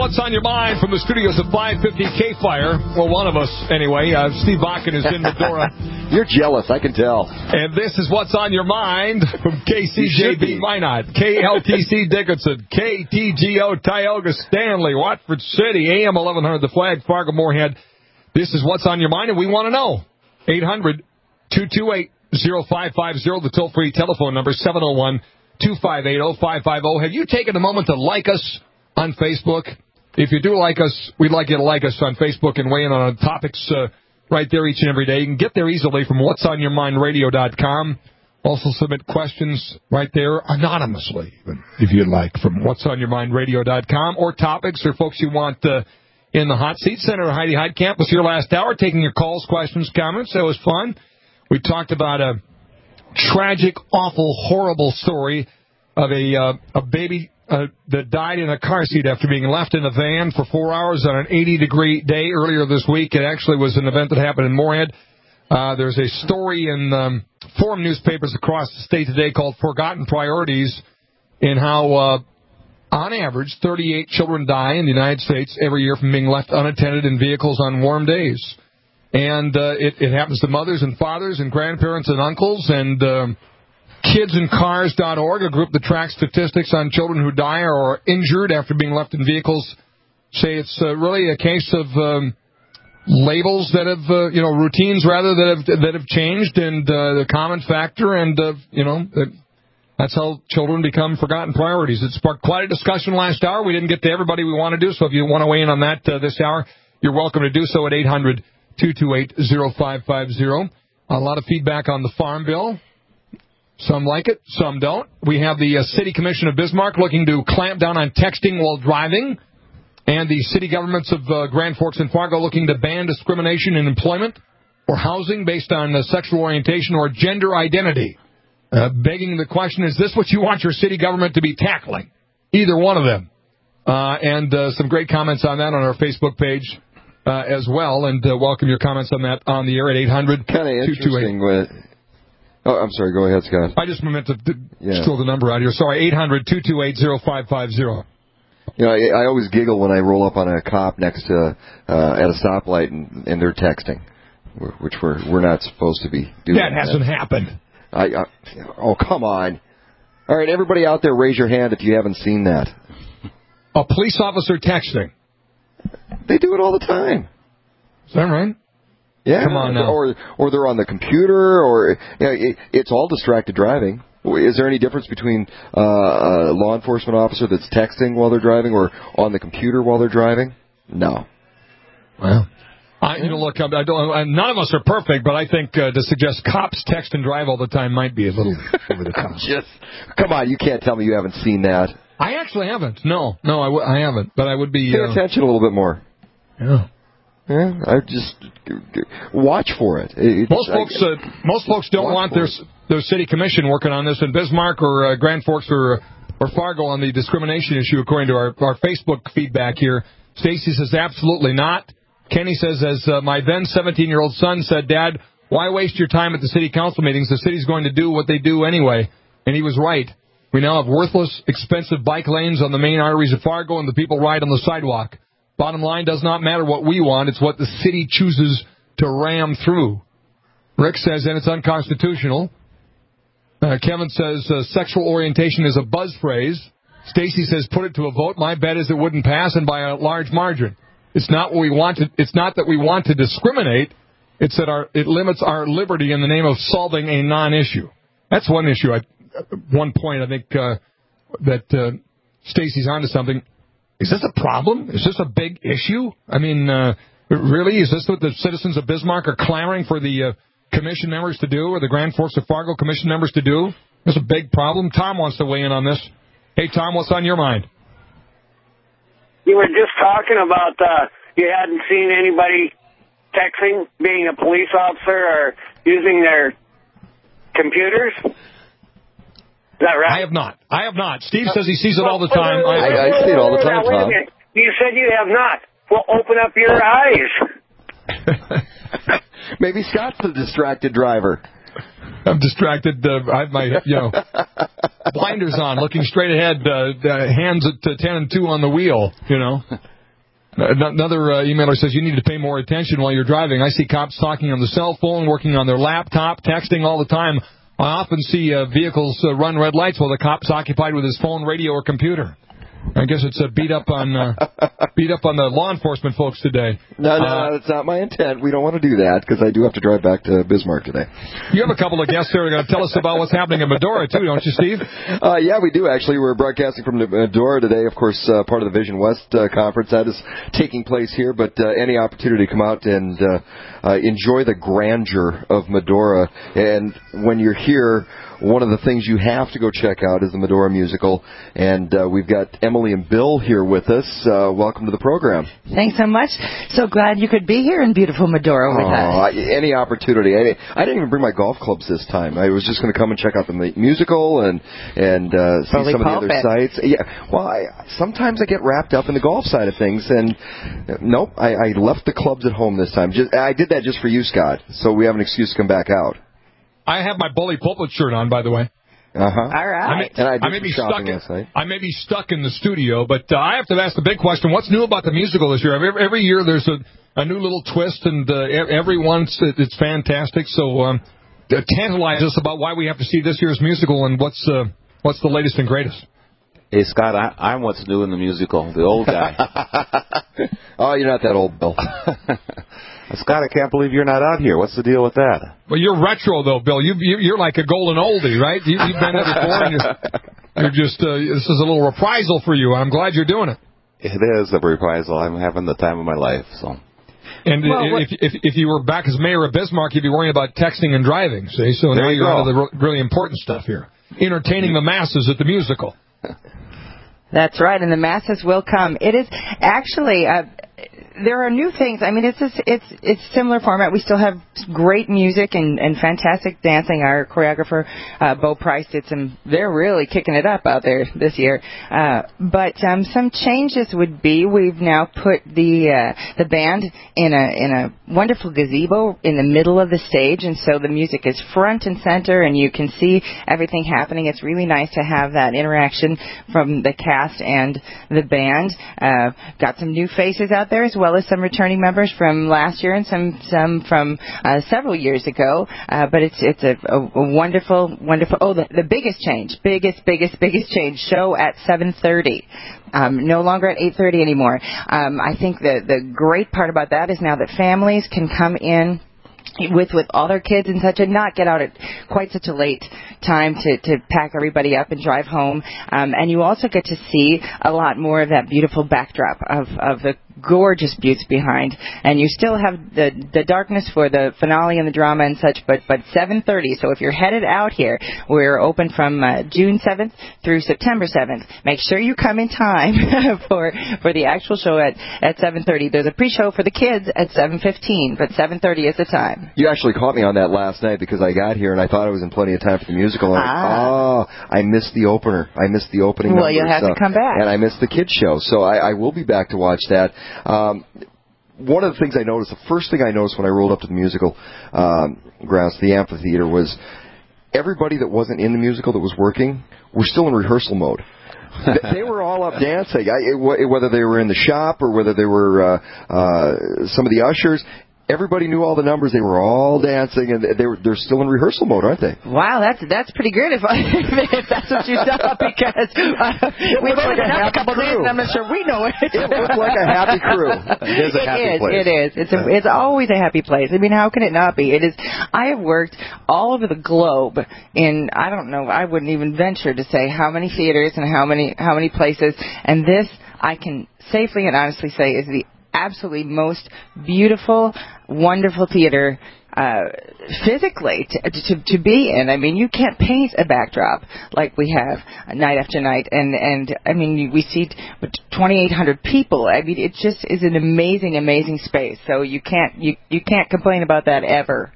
What's on Your Mind from the studios of 550 K-Fire. Well, one of us, anyway. Steve Bakken is in Medora. You're jealous, I can tell. And this is What's on Your Mind from KCJB Minot, KLTC Dickinson, KTGO Tioga Stanley, Watford City, AM 1100 The Flag, Fargo Moorhead. This is What's on Your Mind, and we want to know. 800-228-0550, the toll-free telephone number, 701-258-0550. Have you taken a moment to like us on Facebook? If you do like us, we'd like you to like us on Facebook and weigh in on topics right there each and every day. You can get there easily from whatsonyourmindradio.com. Also submit questions right there anonymously, if you'd like, from whatsonyourmindradio.com, or topics or folks you want in the hot seat. Senator Heidi Heitkamp was here last hour taking your calls, questions, comments. That was fun. We talked about a tragic, awful, horrible story of a baby that died in a car seat after being left in a van for 4 hours on an 80-degree day earlier this week. It actually was an event that happened in Moorhead. There's a story in forum newspapers across the state today called Forgotten Priorities, in how, on average, 38 children die in the United States every year from being left unattended in vehicles on warm days. And it happens to mothers and fathers and grandparents and uncles. And KidsInCars.org, a group that tracks statistics on children who die or are injured after being left in vehicles, say it's really a case of labels that have, routines rather that have changed, and the common factor, and that's how children become forgotten priorities. It sparked quite a discussion last hour. We didn't get to everybody we want to do, so if you want to weigh in on that this hour, you're welcome to do so at 800-228-0550. A lot of feedback on the Farm Bill. Some like it, some don't. We have the City Commission of Bismarck looking to clamp down on texting while driving, and the city governments of Grand Forks and Fargo looking to ban discrimination in employment or housing based on sexual orientation or gender identity. Begging the question, is this what you want your city government to be tackling? Either one of them. And some great comments on that on our Facebook page as well, and welcome your comments on that on the air at 800. Kind of interesting. Oh, I'm sorry. Go ahead, Scott. I just meant to throw the number out here. Sorry, 800-228-0550. I always giggle when I roll up on a cop next to at a stoplight and they're texting, which we're not supposed to be doing. That hasn't happened. Oh, come on. All right, everybody out there, raise your hand if you haven't seen that. A police officer texting. They do it all the time. Is that right? Yeah. Come on now. Or they're on the computer, or it's all distracted driving. Is there any difference between a law enforcement officer that's texting while they're driving or on the computer while they're driving? No. Well, look, none of us are perfect, but I think to suggest cops text and drive all the time might be a little over the top. Come on, you can't tell me you haven't seen that. I actually haven't. No, I haven't. But I would be. Pay attention a little bit more. Yeah. Yeah, I just watch for it. Most folks don't want their city commission working on this in Bismarck or Grand Forks or Fargo on the discrimination issue, according to our Facebook feedback here. Stacy says absolutely not. Kenny says, as my then 17-year-old son said, Dad, why waste your time at the city council meetings? The city's going to do what they do anyway. And he was right. We now have worthless, expensive bike lanes on the main arteries of Fargo, and the people ride on the sidewalk. Bottom line, does not matter what we want. It's what the city chooses to ram through. Rick says, and it's unconstitutional. Kevin says, sexual orientation is a buzz phrase. Stacy says, put it to a vote. My bet is it wouldn't pass, and by a large margin. It's not what we want. It's not that we want to discriminate. It's that it limits our liberty in the name of solving a non-issue. That's one issue. At one point, I think that Stacy's onto something. Is this a problem? Is this a big issue? I mean, really? Is this what the citizens of Bismarck are clamoring for the commission members to do, or the Grand Forks of Fargo commission members to do? This is a big problem. Tom wants to weigh in on this. Hey, Tom, what's on your mind? You were just talking about you hadn't seen anybody texting, being a police officer, or using their computers. Is that right? I have not. Steve says he sees it all the time. I see it all the time, Tom. Wait a minute. You said you have not. Well, open up your eyes. Maybe Scott's the distracted driver. I'm distracted. I have my blinders on, looking straight ahead, hands at 10 and 2 on the wheel, Another emailer says you need to pay more attention while you're driving. I see cops talking on the cell phone, working on their laptop, texting all the time. I often see vehicles run red lights while the cop's occupied with his phone, radio, or computer. I guess it's beat up on the law enforcement folks today. No, that's not my intent. We don't want to do that because I do have to drive back to Bismarck today. You have a couple of guests there who are going to tell us about what's happening in Medora, too, don't you, Steve? Yeah, we do, actually. We're broadcasting from Medora today. Of course, part of the Vision West conference. That is taking place here, but any opportunity to come out and enjoy the grandeur of Medora. And when you're here, one of the things you have to go check out is the Medora musical. And we've got Emily and Bill here with us. Welcome to the program. Thanks so much. So glad you could be here in beautiful Medora with us. Any opportunity. I didn't even bring my golf clubs this time. I was just going to come and check out the musical and see some of the other sites. Yeah. Well, sometimes I get wrapped up in the golf side of things, and nope, I left the clubs at home this time. I did that just for you, Scott, so we have an excuse to come back out. I have my Bully Pulpit shirt on, by the way. Uh-huh. All right. I may be stuck in the studio, but I have to ask the big question: what's new about the musical this year? Every year there's a new little twist, and every once it's fantastic. So tantalize us about why we have to see this year's musical, and what's the latest and greatest. Hey, Scott, I'm what's new in the musical, the old guy. Oh, you're not that old, Bill. Scott, I can't believe you're not out here. What's the deal with that? Well, you're retro, though, Bill. You're like a golden oldie, right? You've been there before, and you're just, this is a little reprisal for you. I'm glad you're doing it. It is a reprisal. I'm having the time of my life, so. And if you were back as mayor of Bismarck, you'd be worrying about texting and driving, see? So now you're on to the really important stuff here. Entertaining the masses at the musical. That's right, and the masses will come. It is actually... there are new things. I mean, it's similar format. We still have great music and fantastic dancing. Our choreographer, Bo Price, they're really kicking it up out there this year. But some changes would be we've now put the band in a wonderful gazebo in the middle of the stage, and so the music is front and center, and you can see everything happening. It's really nice to have that interaction from the cast and the band. Got some new faces out there as well as some returning members from last year and some from several years ago. But it's a wonderful. Oh, the biggest change, biggest change. Show at 7:30. No longer at 8:30 anymore. I think the great part about that is now that families can come in with all their kids and such, and not get out at quite such a late time to pack everybody up and drive home. And you also get to see a lot more of that beautiful backdrop of the gorgeous buttes behind, and you still have the darkness for the finale and the drama and such, but 7:30. So if you're headed out here, we're open from June 7th through September 7th. Make sure you come in time for the actual show at 7:30. There's a pre-show for the kids at 7:15, but 7:30 is the time. You actually caught me on that last night because I got here and I thought I was in plenty of time for the musical. I missed the opener. I missed the opening. Well, you'll have to come back. And I missed the kids show, so I will be back to watch that. One of the things I noticed, the first thing I noticed when I rolled up to the musical grounds, the amphitheater, was everybody that wasn't in the musical that was working were still in rehearsal mode. They were all up dancing, whether they were in the shop or whether they were some of the ushers. Everybody knew all the numbers. They were all dancing, and they're still in rehearsal mode, aren't they? Wow, that's pretty good if that's what you saw, because we've only been up a couple days, and I'm not sure we know it. It looked like a happy crew. It is a happy place. It is. It's always a happy place. I mean, how can it not be? It is. I have worked all over the globe in, I don't know, I wouldn't even venture to say how many theaters and how many places, and this I can safely and honestly say is the absolutely most beautiful, wonderful theater physically to be in. I mean, you can't paint a backdrop like we have night after night, and I mean, we see 2,800 people. I mean, it just is an amazing space. So you can't complain about that ever.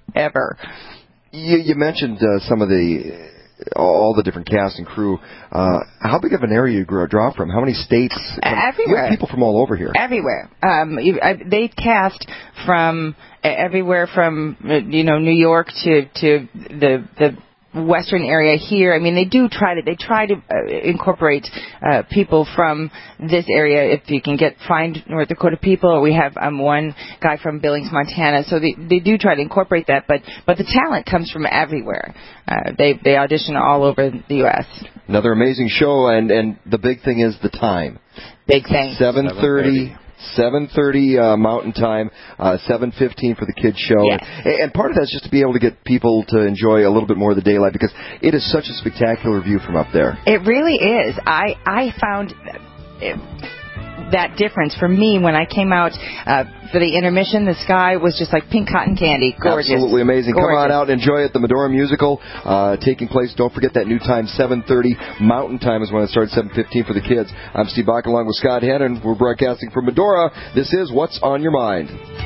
You mentioned some of all the different cast and crew. How big of an area you draw from? How many states? Everywhere. You have people from all over here. Everywhere. They cast from everywhere from New York to the western area here. I mean, they try to incorporate people from this area. If you can find North Dakota people, we have one guy from Billings, Montana. So they do try to incorporate that, but the talent comes from everywhere. They audition all over the U.S. Another amazing show, and the big thing is the time. Big thing. 7:30 Mountain Time, 7:15 for the kids show. Yes. And part of that's just to be able to get people to enjoy a little bit more of the daylight, because it is such a spectacular view from up there. It really is. I found that difference for me when I came out for the intermission. The sky was just like pink cotton candy. Gorgeous. Absolutely amazing. Gorgeous. Come on out and enjoy it. The Medora Musical taking place. Don't forget that new time, 7:30 Mountain Time is when it starts, 7:15 for the kids. I'm Steve Bach along with Scott Hennon. We're broadcasting from Medora. This is What's on Your Mind.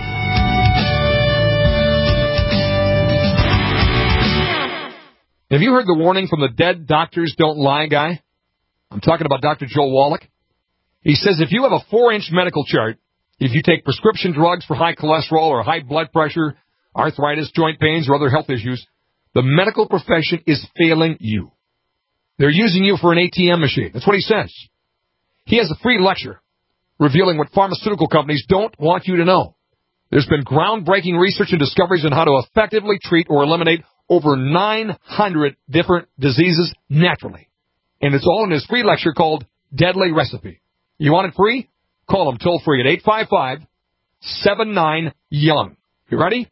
Have you heard the warning from the Dead Doctors Don't Lie guy? I'm talking about Dr. Joel Wallach. He says if you have a 4-inch medical chart, if you take prescription drugs for high cholesterol or high blood pressure, arthritis, joint pains, or other health issues, the medical profession is failing you. They're using you for an ATM machine. That's what he says. He has a free lecture revealing what pharmaceutical companies don't want you to know. There's been groundbreaking research and discoveries on how to effectively treat or eliminate over 900 different diseases naturally. And it's all in his free lecture called Deadly Recipe. You want it free? Call him toll-free at 855-79-YOUNG. You ready?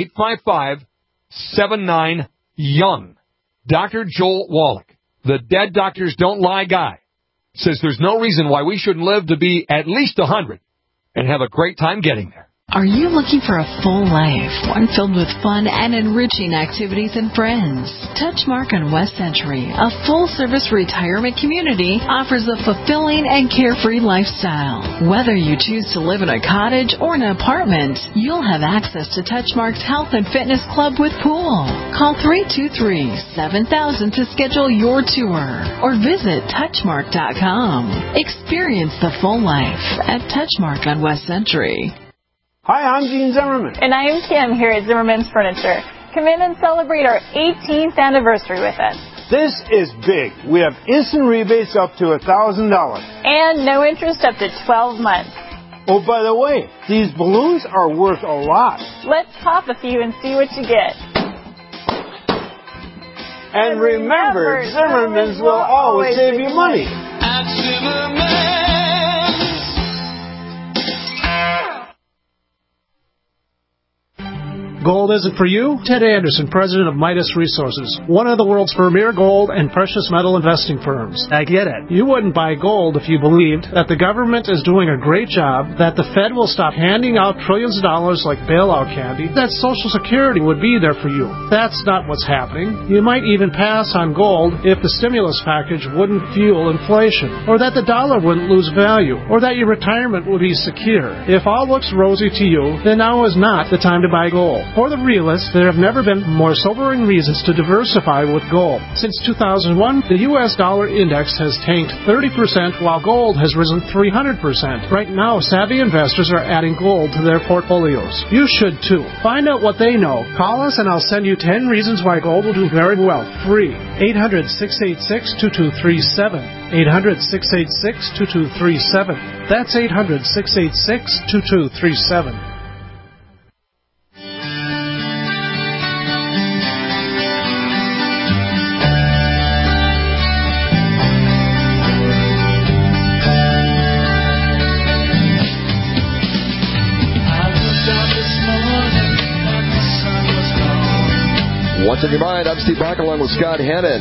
855-79-YOUNG. Dr. Joel Wallach, the Dead Doctors Don't Lie guy, says there's no reason why we shouldn't live to be at least 100 and have a great time getting there. Are you looking for a full life, one filled with fun and enriching activities and friends? Touchmark on West Century, a full-service retirement community, offers a fulfilling and carefree lifestyle. Whether you choose to live in a cottage or an apartment, you'll have access to Touchmark's Health and Fitness Club with pool. Call 323-7000 to schedule your tour or visit Touchmark.com. Experience the full life at Touchmark on West Century. Hi, I'm Gene Zimmerman. And I am Kim here at Zimmerman's Furniture. Come in and celebrate our 18th anniversary with us. This is big. We have instant rebates up to $1,000. And no interest up to 12 months. Oh, by the way, these balloons are worth a lot. Let's pop a few and see what you get. And remember, Zimmerman's will always save you money. At Zimmerman's. Gold isn't for you? Ted Anderson, president of Midas Resources, one of the world's premier gold and precious metal investing firms. I get it. You wouldn't buy gold if you believed that the government is doing a great job, that the Fed will stop handing out trillions of dollars like bailout candy, that Social Security would be there for you. That's not what's happening. You might even pass on gold if the stimulus package wouldn't fuel inflation, or that the dollar wouldn't lose value, or that your retirement would be secure. If all looks rosy to you, then now is not the time to buy gold. For the realists, there have never been more sobering reasons to diversify with gold. Since 2001, the U.S. dollar index has tanked 30%, while gold has risen 300%. Right now, savvy investors are adding gold to their portfolios. You should too. Find out what they know. Call us and I'll send you 10 reasons why gold will do very well. Free. 800-686-2237. 800-686-2237. That's 800-686-2237. What's on your mind? I'm Steve Bach along with Scott Hennon.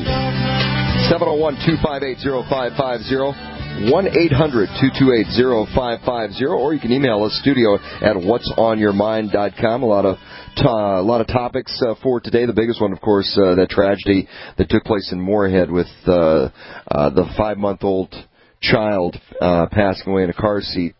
701-258-0550. 1-800-228-0550. Or you can email us, studio at whatsonyourmind.com. A lot of topics for today. The biggest one, of course, that tragedy that took place in Moorhead with the 5-month-old child passing away in a car seat.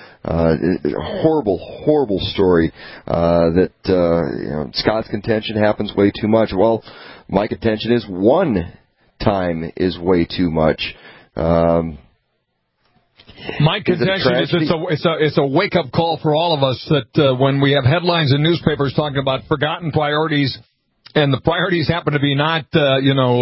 Horrible story that Scott's contention happens way too much. Well, my contention is one time is way too much. My contention is it's a wake-up call for all of us that when we have headlines in newspapers talking about forgotten priorities and the priorities happen to be not, I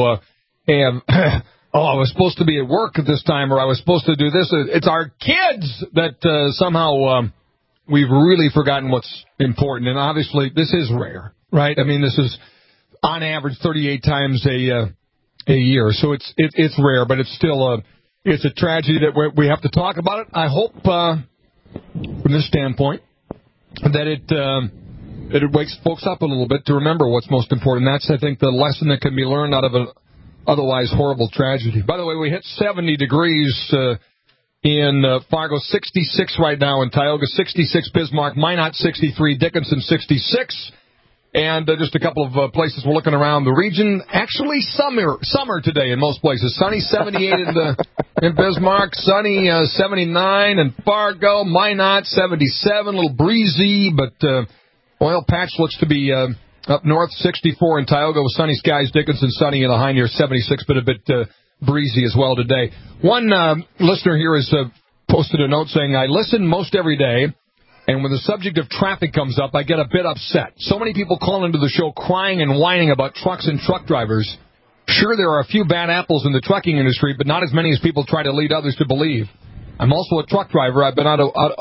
was supposed to be at work at this time, or I was supposed to do this. It's our kids that somehow we've really forgotten what's important. And obviously, this is rare, right? I mean, this is on average 38 times a year, so it's rare, but it's still it's a tragedy that we have to talk about it. I hope, from this standpoint, that it wakes folks up a little bit to remember what's most important. That's, I think, the lesson that can be learned out of an otherwise horrible tragedy. By the way, we hit 70 degrees in Fargo, 66 right now in Tioga, 66 Bismarck, Minot 63, Dickinson 66. And just a couple of places we're looking around the region. Actually, summer today in most places. Sunny 78 in Bismarck, sunny 79 in Fargo, Minot 77, a little breezy, but oil patch looks to be up north, 64 in Tioga with sunny skies, Dickinson sunny in the high near 76, but a bit breezy as well today. One listener here has posted a note saying, I listen most every day. And when the subject of traffic comes up, I get a bit upset. So many people call into the show crying and whining about trucks and truck drivers. Sure, there are a few bad apples in the trucking industry, but not as many as people try to lead others to believe. I'm also a truck driver. I've been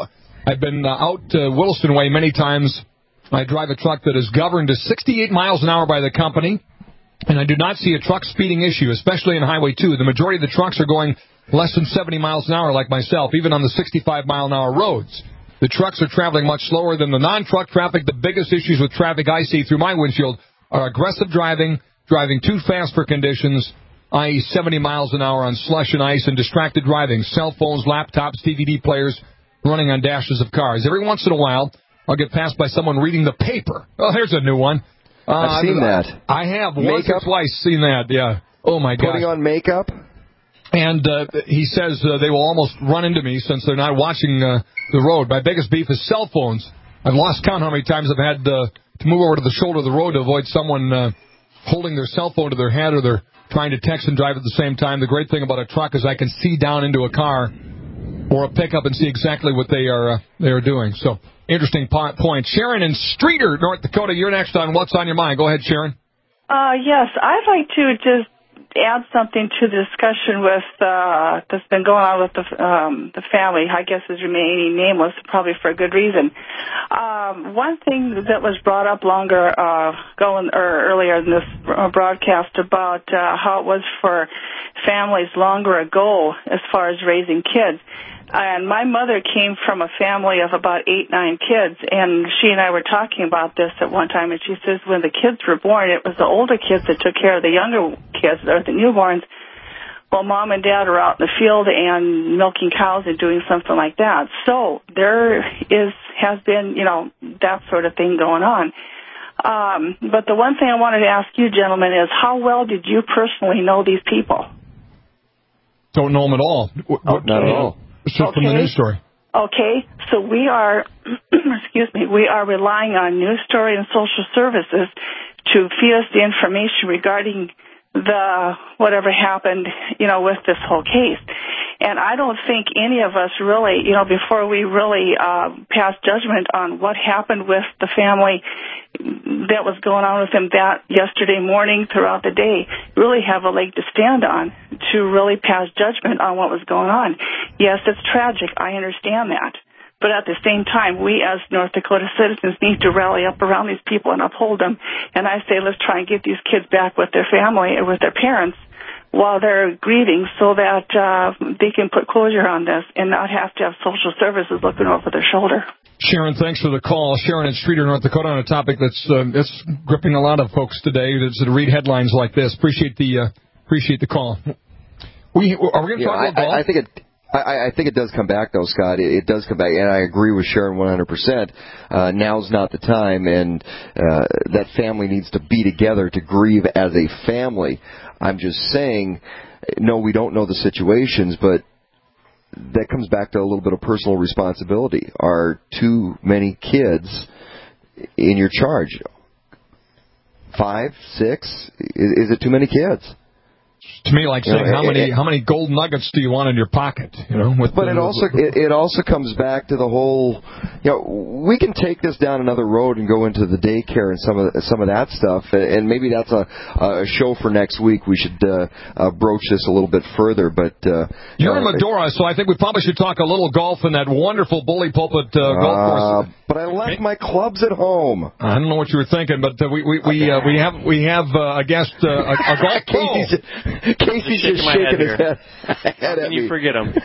out Williston Way many times. I drive a truck that is governed to 68 miles an hour by the company, and I do not see a truck speeding issue, especially in Highway 2. The majority of the trucks are going less than 70 miles an hour like myself, even on the 65-mile-an-hour roads. The trucks are traveling much slower than the non-truck traffic. The biggest issues with traffic I see through my windshield are aggressive driving too fast for conditions, i.e. 70 miles an hour on slush and ice, and distracted driving, cell phones, laptops, DVD players running on dashes of cars. Every once in a while, I'll get passed by someone reading the paper. Oh, here's a new one. I've seen that. I have once or twice seen that, yeah. Oh, my God. Putting on makeup? And he says they will almost run into me since they're not watching the road. My biggest beef is cell phones. I've lost count how many times I've had to move over to the shoulder of the road to avoid someone holding their cell phone to their head, or they're trying to text and drive at the same time. The great thing about a truck is I can see down into a car or a pickup and see exactly what they are doing. So, interesting point. Sharon in Streeter, North Dakota, you're next on What's on Your Mind. Go ahead, Sharon. Yes, I'd like to just add something to the discussion with that's been going on with the family. I guess is remaining nameless, probably for a good reason. One thing that was brought up earlier in this broadcast about how it was for families longer ago as far as raising kids. And my mother came from a family of about 8-9 kids, and she and I were talking about this at one time, and she says when the kids were born, it was the older kids that took care of the younger kids, or the newborns, while mom and dad are out in the field and milking cows and doing something like that. So there has been, that sort of thing going on. But the one thing I wanted to ask you, gentlemen, is how well did you personally know these people? Don't know them at all. Not at all. It's just from the news story. Okay, so we are, we are relying on news story and social services to feed us the information regarding whatever happened, with this whole case. And I don't think any of us really, before we really pass judgment on what happened with the family that was going on with them that yesterday morning throughout the day, really have a leg to stand on to really pass judgment on what was going on. Yes, it's tragic. I understand that. But at the same time, we as North Dakota citizens need to rally up around these people and uphold them. And I say let's try and get these kids back with their family and with their parents while they're grieving so that they can put closure on this and not have to have social services looking over their shoulder. Sharon, thanks for the call. Sharon in Streeter, North Dakota, on a topic that's gripping a lot of folks today that read headlines like this. Appreciate the call. Are we going to talk about golf? I think it does come back, though, Scott. It does come back, and I agree with Sharon 100%. Now's not the time, and that family needs to be together to grieve as a family. I'm just saying, no, we don't know the situations, but that comes back to a little bit of personal responsibility. Are too many kids in your charge? 5, 6? Is it too many kids? to me like saying how many gold nuggets do you want in your pocket? But it also comes back to the whole. We can take this down another road and go into the daycare and some of that stuff, and maybe that's a show for next week. We should broach this a little bit further. But you're in Medora, so I think we probably should talk a little golf in that wonderful Bully Pulpit golf course. But I left my clubs at home. I don't know what you were thinking, but we have a guest, a golf pro. Casey's just shaking his head. How can you forget him?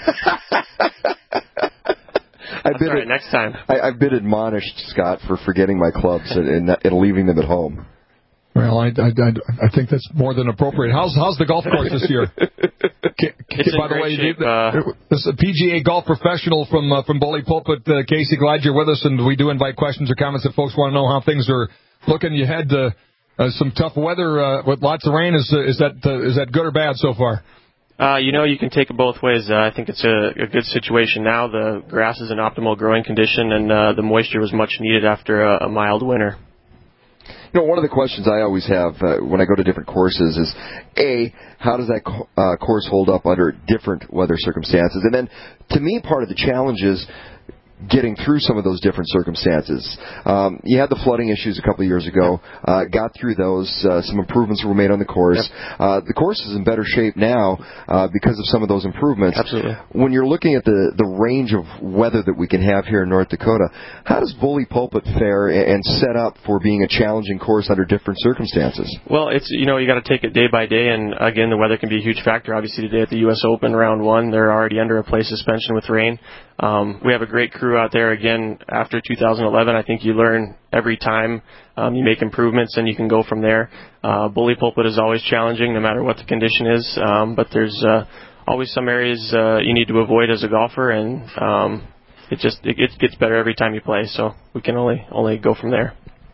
That's all right, next time. I've been admonished, Scott, for forgetting my clubs and leaving them at home. Well, I think that's more than appropriate. How's the golf course this year? It's by in great shape. This is a PGA golf professional from Bully Pulpit. Casey, glad you're with us, and we do invite questions or comments if folks want to know how things are looking. You had some tough weather with lots of rain. Is that good or bad so far? You can take it both ways. I think it's a good situation now. The grass is in optimal growing condition, and the moisture was much needed after a mild winter. One of the questions I always have when I go to different courses is, A, how does that course hold up under different weather circumstances? And then, to me, part of the challenge is getting through some of those different circumstances. You had the flooding issues a couple of years ago. Got through those. Some improvements were made on the course. Yep. The course is in better shape now because of some of those improvements. Absolutely. When you're looking at the range of weather that we can have here in North Dakota, how does Bully Pulpit fare and set up for being a challenging course under different circumstances? Well, it's you got to take it day by day, and again, the weather can be a huge factor. Obviously, today at the U.S. Open round 1, they're already under a play suspension with rain. We have a great crew out there. Again, after 2011, I think you learn every time. You make improvements, and you can go from there. Bully Pulpit is always challenging, no matter what the condition is. But there's always some areas you need to avoid as a golfer, and it gets better every time you play. So we can only go from there.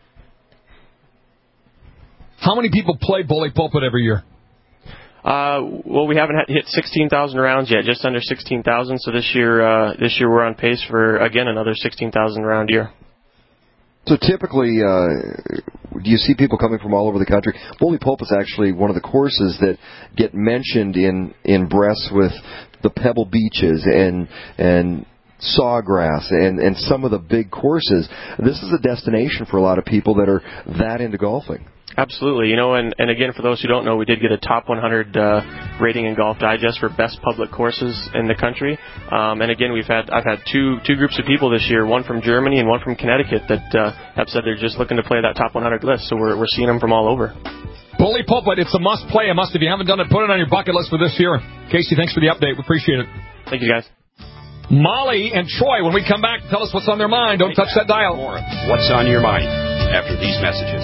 How many people play Bully Pulpit every year? Well, we haven't hit 16,000 rounds yet, just under 16,000. So this year we're on pace for, again, another 16,000 round year. So typically, do you see people coming from all over the country? Bully Pulpit's actually one of the courses that get mentioned in breaths with the Pebble Beaches and Sawgrass and some of the big courses. This is a destination for a lot of people that are that into golfing. Absolutely. And again, for those who don't know, we did get a top 100 rating in Golf Digest for best public courses in the country. And again, I've had two groups of people this year, one from Germany and one from Connecticut, that have said they're just looking to play that top 100 list. So we're seeing them from all over. Bully Pulpit, it's a must play. If you haven't done it, put it on your bucket list for this year. Casey, thanks for the update. We appreciate it. Thank you, guys. Molly and Troy, when we come back, tell us what's on their mind. Don't touch that dial. What's on your mind after these messages?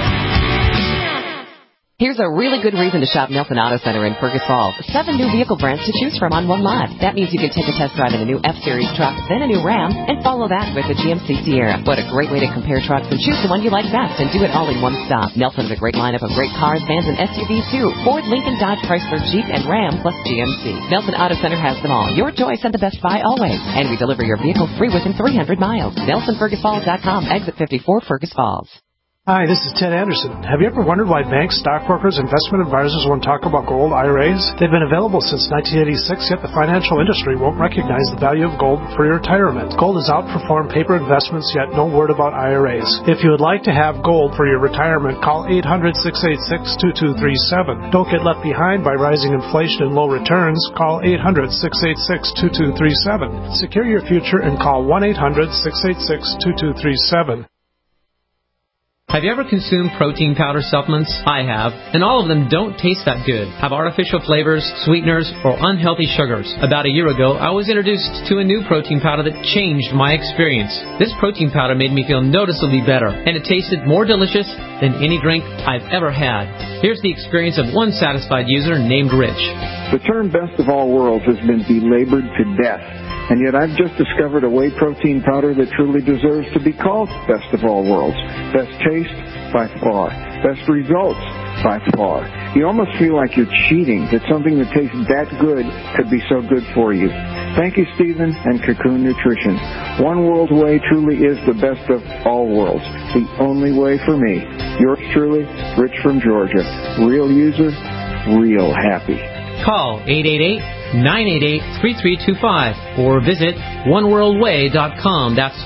Here's a really good reason to shop Nelson Auto Center in Fergus Falls. 7 new vehicle brands to choose from on one lot. That means you can take a test drive in a new F-Series truck, then a new Ram, and follow that with a GMC Sierra. What a great way to compare trucks and choose the one you like best and do it all in one stop. Nelson has a great lineup of great cars, vans, and SUVs too. Ford, Lincoln, Dodge, Chrysler, Jeep, and Ram, plus GMC. Nelson Auto Center has them all. Your choice and the best buy always. And we deliver your vehicle free within 300 miles. NelsonFergusFalls.com, exit 54, Fergus Falls. Hi, this is Ted Anderson. Have you ever wondered why banks, stockbrokers, investment advisors won't talk about gold IRAs? They've been available since 1986, yet the financial industry won't recognize the value of gold for your retirement. Gold has outperformed paper investments, yet no word about IRAs. If you would like to have gold for your retirement, call 800-686-2237. Don't get left behind by rising inflation and low returns. Call 800-686-2237. Secure your future and call 1-800-686-2237. Have you ever consumed protein powder supplements? I have, and all of them don't taste that good, have artificial flavors, sweeteners, or unhealthy sugars. About a year ago, I was introduced to a new protein powder that changed my experience. This protein powder made me feel noticeably better, and it tasted more delicious than any drink I've ever had. Here's the experience of one satisfied user named Rich. The term best of all worlds has been belabored to death. And yet I've just discovered a whey protein powder that truly deserves to be called best of all worlds. Best taste, by far. Best results, by far. You almost feel like you're cheating, that something that tastes that good could be so good for you. Thank you, Stephen and Cocoon Nutrition. One World Whey truly is the best of all worlds. The only way for me. Yours truly, Rich from Georgia. Real user, real happy. Call 888-988-3325 or visit oneworldway.com. That's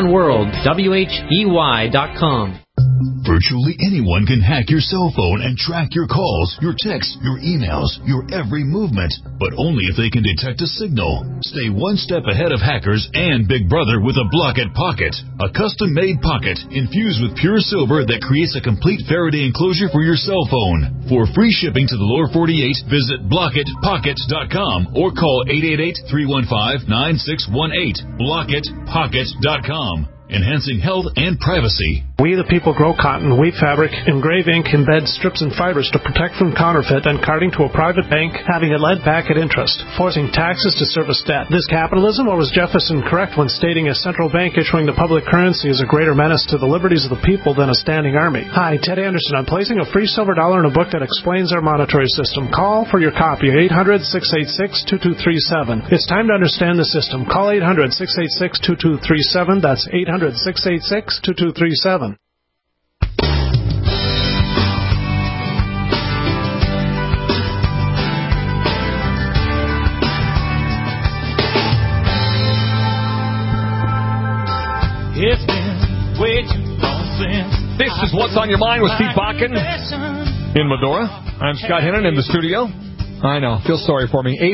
oneworld.com. Virtually anyone can hack your cell phone and track your calls, your texts, your emails, your every movement, but only if they can detect a signal. Stay one step ahead of hackers and Big Brother with a Blockit Pocket, a custom-made pocket infused with pure silver that creates a complete Faraday enclosure for your cell phone. For free shipping to the lower 48, visit blockitpockets.com or call 888-315-9618. blockitpockets.com. Enhancing health and privacy. We the people grow cotton, weave fabric, engrave ink, embed strips and fibers to protect from counterfeit and carting to a private bank having it led back at interest, forcing taxes to service debt. This capitalism, or was Jefferson correct when stating a central bank issuing the public currency is a greater menace to the liberties of the people than a standing army? Hi, Ted Anderson. I'm placing a free silver dollar in a book that explains our monetary system. Call for your copy, 800-686-2237. It's time to understand the system. Call 800-686-2237. That's 800-686-2237. It's been way too long since. This is What's on Your Mind with Steve Bakken in Medora. I'm Scott Hennon in the studio. I know. Feel sorry for me.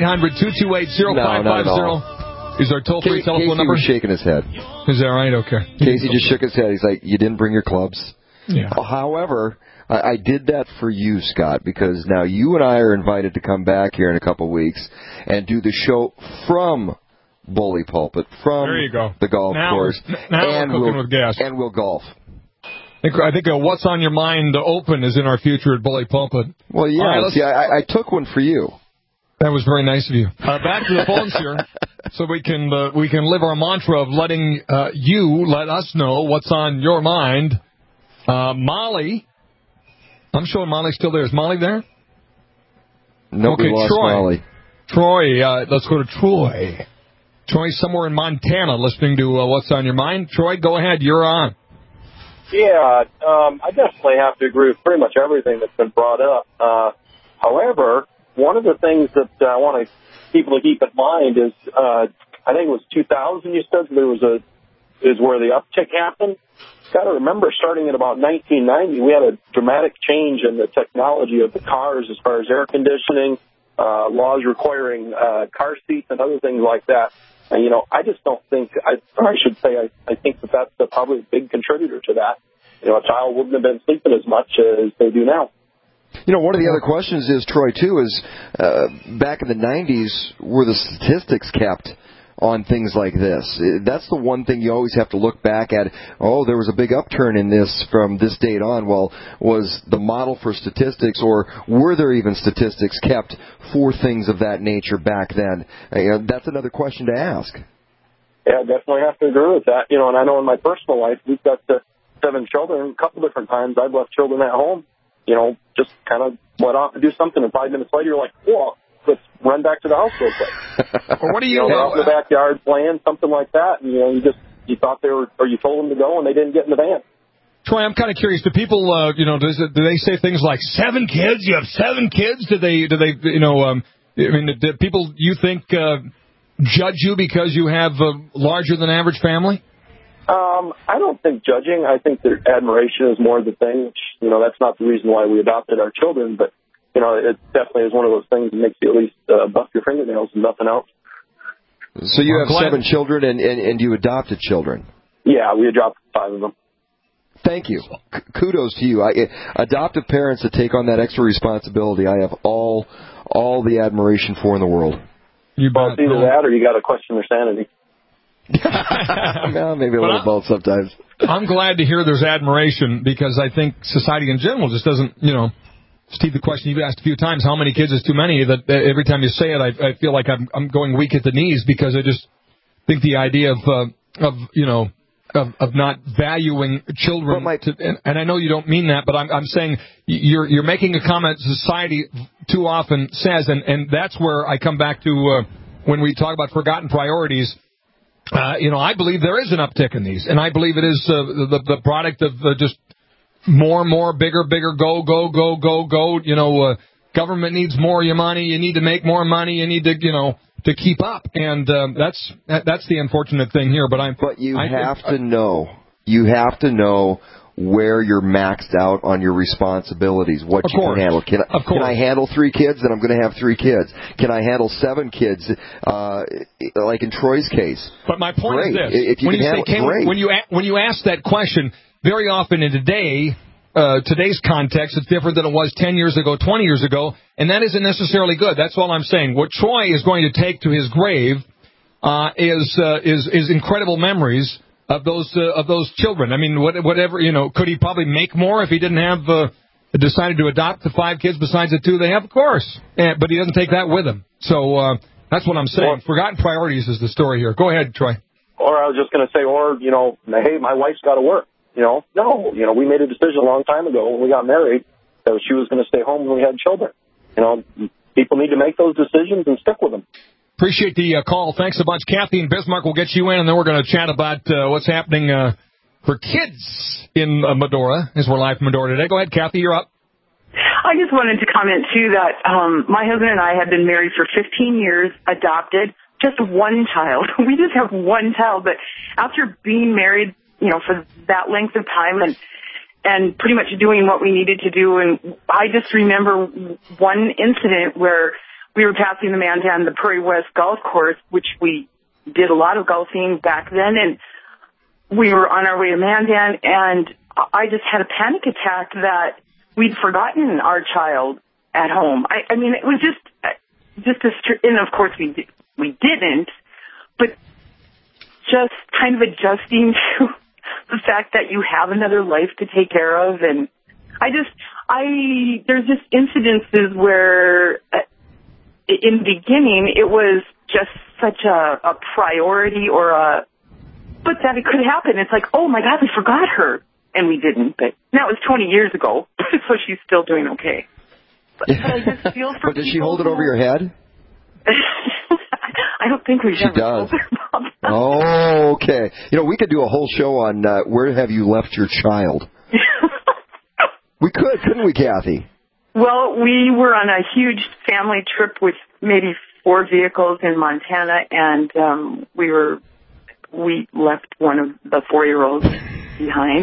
800-228-0550 is our toll-free telephone number. Casey was shaking his head. Is that right? Okay. Casey just shook his head. He's like, you didn't bring your clubs? Yeah. However, I did that for you, Scott, because now you and I are invited to come back here in a couple of weeks and do the show from Bully Pulpit, from there you go. the golf course. Now we're cooking with gas. And we'll golf. I think What's on Your Mind Open is in our future at Bully Pulpit. Well, yeah. Right, I took one for you. That was very nice of you. Back to the phones here, so we can live our mantra of letting you let us know what's on your mind. Molly, I'm showing Molly's still there. Is Molly there? Nobody lost Troy. Molly. Troy, let's go to Troy. Troy's somewhere in Montana listening to What's on Your Mind. Troy, go ahead. You're on. Yeah, I definitely have to agree with pretty much everything that's been brought up. However, one of the things that I want people to keep in mind is, I think it was 2000 you said is where the uptick happened. You've got to remember, starting in about 1990, we had a dramatic change in the technology of the cars as far as air conditioning, laws requiring car seats and other things like that. And, I just don't think, I think that's probably a big contributor to that. A child wouldn't have been sleeping as much as they do now. One of the other questions is, Troy, too, is back in the 90s, were the statistics kept on things like this? That's the one thing you always have to look back at. Oh, there was a big upturn in this from this date on. Well, was the model for statistics, or were there even statistics kept for things of that nature back then? That's another question to ask. Yeah, I definitely have to agree with that. And I know in my personal life, we've got 7 children. A couple different times I've left children at home, just kind of went off to do something, and 5 minutes later you're like, whoa, let's run back to the house real quick. Or what do you out in the backyard playing, something like that, and you thought they were, or you told them to go and they didn't get in the van. Troy, I'm kind of curious. Do people, do they say things like 7 kids? You have 7 kids? Do they, do people you think judge you because you have a larger than average family? I don't think judging. I think that admiration is more the thing. That's not the reason why we adopted our children, but it definitely is one of those things that makes you at least buff your fingernails and nothing else. So you have 7 children, and you adopted children? Yeah, we adopted 5 of them. Thank you. Kudos to you. Adoptive parents that take on that extra responsibility, I have all the admiration for in the world. Well, it's either that or you got to question their sanity. Well, maybe a little both sometimes. I'm glad to hear there's admiration, because I think society in general just doesn't, Steve, the question you've asked a few times, how many kids is too many, that every time you say it, I feel like I'm going weak at the knees, because I just think the idea of not valuing children, and I know you don't mean that, but I'm saying you're making a comment society too often says, and that's where I come back to when we talk about forgotten priorities. I believe there is an uptick in these, and I believe it is the product of just more and more, bigger, go. government needs more of your money. You need to make more money. You need to, to keep up. And that's the unfortunate thing here. But you have to know. You have to know where you're maxed out on your responsibilities, what you can handle. Can I handle 3 kids? Then I'm going to have 3 kids. Can I handle 7 kids, like in Troy's case? But my point is this. If you when you ask that question, very often in today's context, it's different than it was 10 years ago, 20 years ago, and that isn't necessarily good. That's all I'm saying. What Troy is going to take to his grave is incredible memories of those children. I mean, whatever, could he probably make more if he didn't have decided to adopt the 5 kids besides the 2 they have? Of course. But he doesn't take that with him. So that's what I'm saying. Forgotten priorities is the story here. Go ahead, Troy. Or I was just going to say, hey, my wife's got to work. No, we made a decision a long time ago when we got married that she was going to stay home when we had children. People need to make those decisions and stick with them. Appreciate the call. Thanks a bunch. Kathy and Bismarck will get you in, and then we're going to chat about what's happening for kids in Medora, as we're live from Medora today. Go ahead, Kathy, you're up. I just wanted to comment, too, that my husband and I have been married for 15 years, adopted, just 1 child. We just have 1 child, but after being married, for that length of time and pretty much doing what we needed to do, and I just remember one incident where we were passing the Mandan, the Prairie West Golf Course, which we did a lot of golfing back then, and we were on our way to Mandan, and I just had a panic attack that we'd forgotten our child at home. I mean, it was and of course we didn't, but just kind of adjusting to the fact that you have another life to take care of, and there's just incidences where in the beginning, it was just such a priority but that it could happen. It's like, oh my God, we forgot her. And we didn't, but that was 20 years ago, so she's still doing okay. But I just feel for But does she hold it over your head? I don't think we've ever does. told her about that. Oh, okay. We could do a whole show on where have you left your child. We couldn't we, Kathy? Well, we were on a huge family trip with maybe 4 vehicles in Montana, and we left one of the 4-year-olds behind.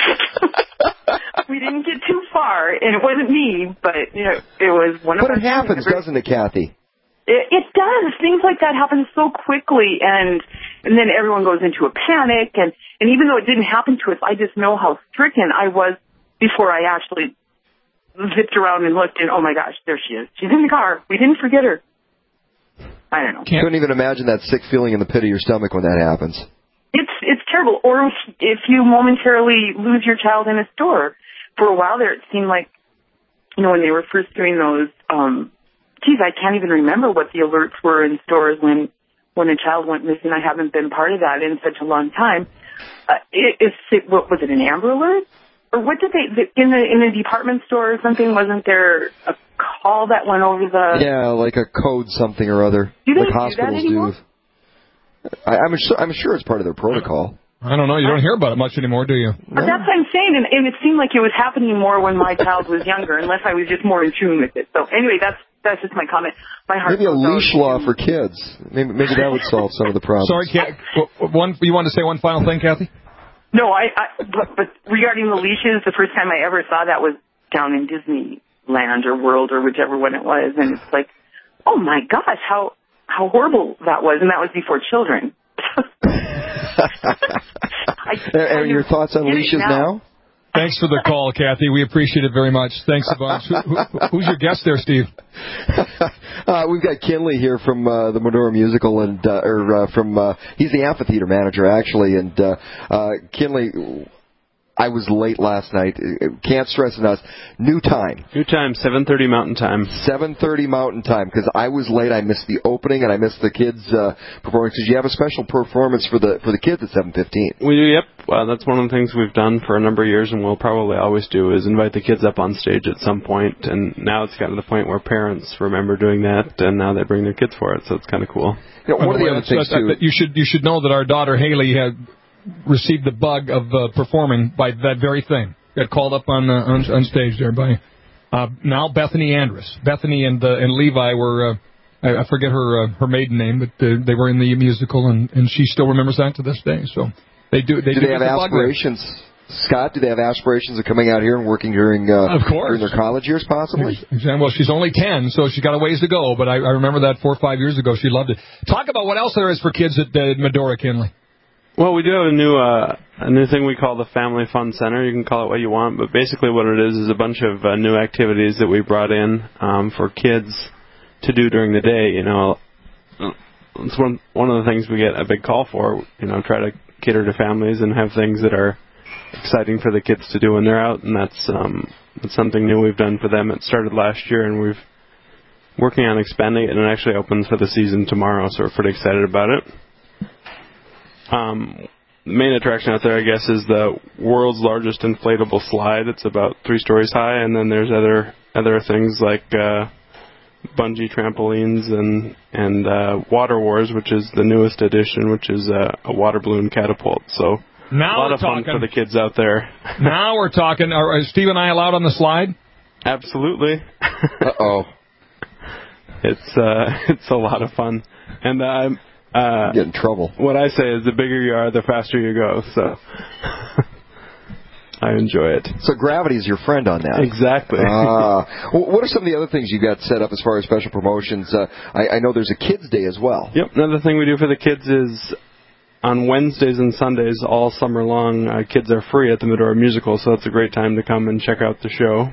We didn't get too far, and it wasn't me, but it was one of our. But it happens, doesn't it, Kathy? It does. Things like that happen so quickly, and then everyone goes into a panic, and even though it didn't happen to us, I just know how stricken I was before I actually zipped around and looked, and oh my gosh, there she is. She's in the car. We didn't forget her. I don't know. Couldn't even imagine that sick feeling in the pit of your stomach when that happens. It's terrible. Or if you momentarily lose your child in a store. For a while there, it seemed like, when they were first doing those, I can't even remember what the alerts were in stores when a child went missing. I haven't been part of that in such a long time. What was it, an Amber Alert? Or what did they, in a department store or something, wasn't there a call that went over the... Yeah, like a code something or other. Do they like do hospitals that anymore? I'm sure it's part of their protocol. I don't know. You don't hear about it much anymore, do you? But that's what I'm saying, and it seemed like it was happening more when my child was younger, unless I was just more in tune with it. So anyway, that's just my comment. My heart maybe a leash law for kids. Maybe that would solve some of the problems. Sorry, you wanted to say one final thing, Kathy? No, but regarding the leashes, the first time I ever saw that was down in Disneyland or World or whichever one it was, and it's like, oh my gosh, how horrible that was, and that was before children. And your thoughts on leashes now? Thanks for the call, Kathy. We appreciate it very much. Thanks a bunch. Who's your guest there, Steve? We've got Kinley here from the Medora Musical, and he's the amphitheater manager actually. And Kinley, I was late last night. Can't stress enough. New time, 7:30 Mountain Time. 7:30 Mountain Time, because I was late. I missed the opening and I missed the kids' performance. Because you have a special performance for the kids at 7:15. We do. Yep. Well, that's one of the things we've done for a number of years, and we'll probably always do, is invite the kids up on stage at some point. And now it's gotten to the point where parents remember doing that, and now they bring their kids for it. So it's kind of cool. One of the other things too. You should know that our daughter Haley had received the bug of performing by that very thing. Got called up on stage there by now Bethany Andrus. Bethany and Levi were, I forget her maiden name, but they were in the musical, and she still remembers that to this day. So they do. Do they have aspirations? Scott, do they have aspirations of coming out here and working during their college years, possibly? Well, she's only 10, so she's got a ways to go, but I remember that 4 or 5 years ago. She loved it. Talk about what else there is for kids at Medora, Kinley. Well, we do have a new thing we call the Family Fun Center. You can call it what you want, but basically what it is a bunch of new activities that we brought in for kids to do during the day. You know, it's one of the things we get a big call for. You know, try to cater to families and have things that are exciting for the kids to do when they're out, and that's something new we've done for them. It started last year, and we're working on expanding it, and it actually opens for the season tomorrow, so we're pretty excited about it. The main attraction out there, I guess, is the world's largest inflatable slide. It's about 3 stories high, and then there's other things like bungee trampolines and Water Wars, which is the newest addition, which is a water balloon catapult. So now a lot of fun for the kids out there. Now we're talking. Are Steve and I allowed on the slide? Absolutely. Uh-oh. It's a lot of fun, and I'm. Get in trouble. What I say is the bigger you are, the faster you go. So I enjoy it. So gravity's your friend on that. Exactly. What are some of the other things you got set up as far as special promotions? I know there's a Kids Day as well. Yep. Another thing we do for the kids is on Wednesdays and Sundays all summer long, kids are free at the Medora Musical, so it's a great time to come and check out the show.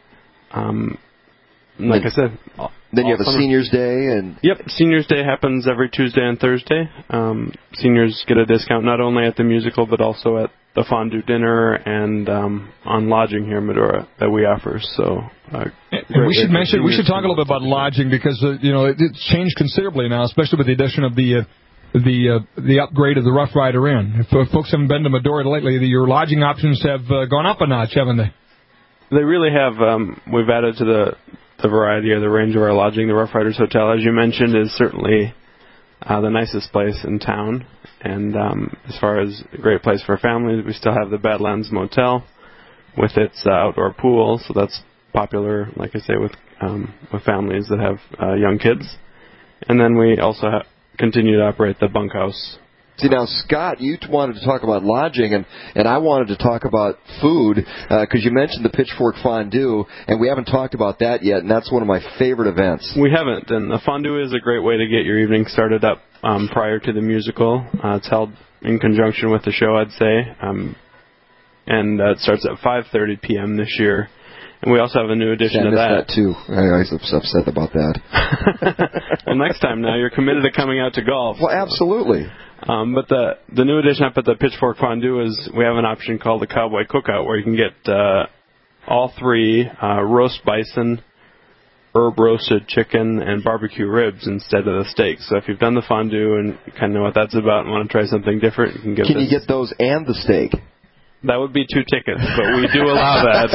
Like I said, then you have a Seniors Day, and yep, Seniors Day happens every Tuesday and Thursday. Seniors get a discount not only at the musical but also at the fondue dinner and on lodging here in Medora that we offer. So we should talk a little bit about lodging because it's changed considerably now, especially with the addition of the upgrade of the Rough Rider Inn. If folks haven't been to Medora lately, your lodging options have gone up a notch, haven't they? They really have. We've added to the variety or the range of our lodging. The Rough Riders Hotel, as you mentioned, is certainly the nicest place in town. And as far as a great place for families, we still have the Badlands Motel with its outdoor pool. So that's popular, like I say, with families that have young kids. And then we also continue to operate the bunkhouse. See, now, Scott, you wanted to talk about lodging, and I wanted to talk about food, because you mentioned the Pitchfork Fondue, and we haven't talked about that yet, and that's one of my favorite events. We haven't, and the fondue is a great way to get your evening started up prior to the musical. It's held in conjunction with the show, I'd say, and it starts at 5:30 p.m. this year. And we also have a new addition to that. I missed that, too. I was upset about that. Well, next time now, you're committed to coming out to golf. Well, absolutely. But the new addition up at the Pitchfork Fondue is we have an option called the Cowboy Cookout where you can get all 3 roast bison, herb roasted chicken, and barbecue ribs instead of the steak. So if you've done the fondue and you kind of know what that's about and want to try something different, you can get Can you get those and the steak? That would be 2 tickets, but we do allow that.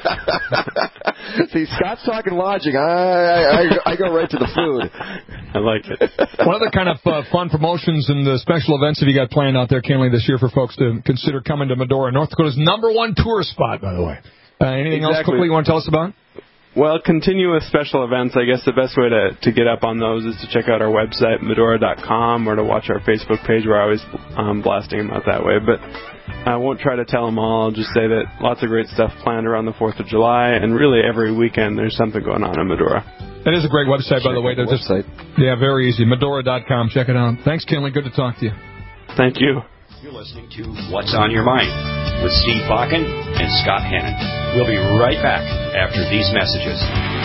See, Scott's talking lodging. I go right to the food. I like it. What other kind of fun promotions and special events have you got planned out there, Kinley, this year for folks to consider coming to Medora, North Dakota's #1 tourist spot, by the way? Anything else quickly you want to tell us about? Well, continuous special events, I guess the best way to get up on those is to check out our website, Medora.com, or to watch our Facebook page. We're always blasting them out that way. But I won't try to tell them all. I'll just say that lots of great stuff planned around the 4th of July, and really every weekend there's something going on in Medora. That is a great website, by the way. Yeah, very easy. Medora.com. Check it out. Thanks, Kinley. Good to talk to you. Thank you. You're listening to What's on Your Mind with Steve Bakken and Scott Hannon. We'll be right back after these messages.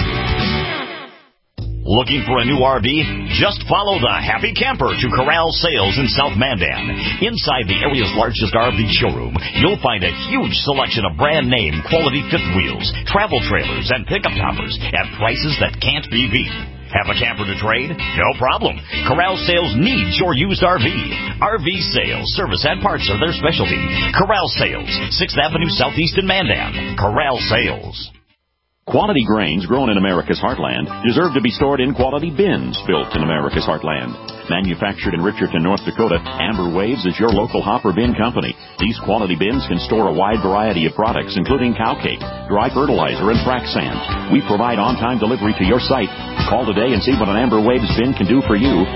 Looking for a new RV? Just follow the Happy Camper to Corral Sales in South Mandan. Inside the area's largest RV showroom, you'll find a huge selection of brand-name quality fifth wheels, travel trailers, and pickup toppers at prices that can't be beat. Have a camper to trade? No problem. Corral Sales needs your used RV. RV sales, service, and parts are their specialty. Corral Sales, 6th Avenue Southeast in Mandan. Corral Sales. Quality grains grown in America's heartland deserve to be stored in quality bins built in America's heartland. Manufactured in Richardson, North Dakota, Amber Waves is your local hopper bin company. These quality bins can store a wide variety of products, including cow cake, dry fertilizer, and frac sand. We provide on-time delivery to your site. Call today and see what an Amber Waves bin can do for you.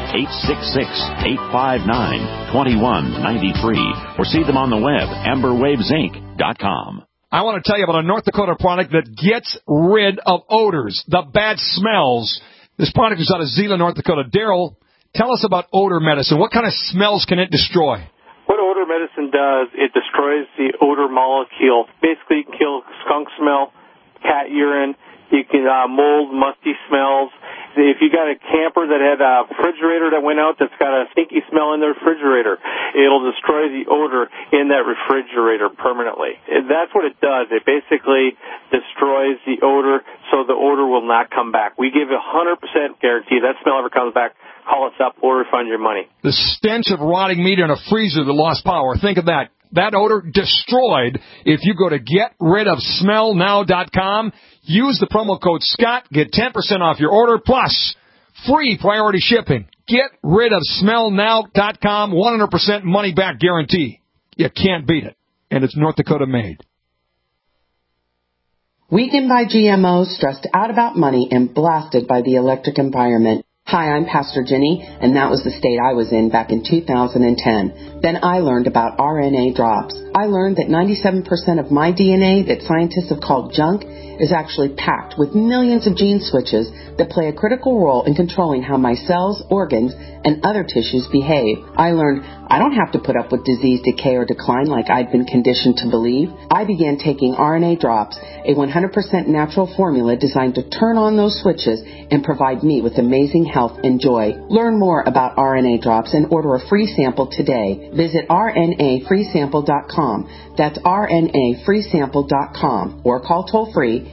866-859-2193. Or see them on the web, amberwavesinc.com. I want to tell you about a North Dakota product that gets rid of odors, the bad smells. This product is out of Zeeland, North Dakota. Daryl, tell us about odor medicine. What kind of smells can it destroy? What odor medicine does, it destroys the odor molecule. Basically, you can kill skunk smell, cat urine, you can mold, musty smells. If you got a camper that had a refrigerator that went out that's got a stinky smell in the refrigerator, it'll destroy the odor in that refrigerator permanently. That's what it does. It basically destroys the odor so the odor will not come back. We give a 100% guarantee. If that smell ever comes back, call us up. We'll refund your money. The stench of rotting meat in a freezer that lost power. Think of that. That odor destroyed. If you go to getridofsmellnow.com, use the promo code Scott, get 10% off your order, plus free priority shipping. Getridofsmellnow.com, 100% money back guarantee. You can't beat it. And it's North Dakota made. Weakened by GMOs, stressed out about money, and blasted by the electric environment. Hi, I'm Pastor Jenny, and that was the state I was in back in 2010. Then I learned about RNA drops. I learned that 97% of my DNA that scientists have called junk is actually packed with millions of gene switches that play a critical role in controlling how my cells, organs, and other tissues behave. I learned I don't have to put up with disease, decay, or decline like I'd been conditioned to believe. I began taking RNA drops, a 100% natural formula designed to turn on those switches and provide me with amazing health and joy. Learn more about RNA drops and order a free sample today. Visit rnafreesample.com. That's rnafreesample.com or call toll-free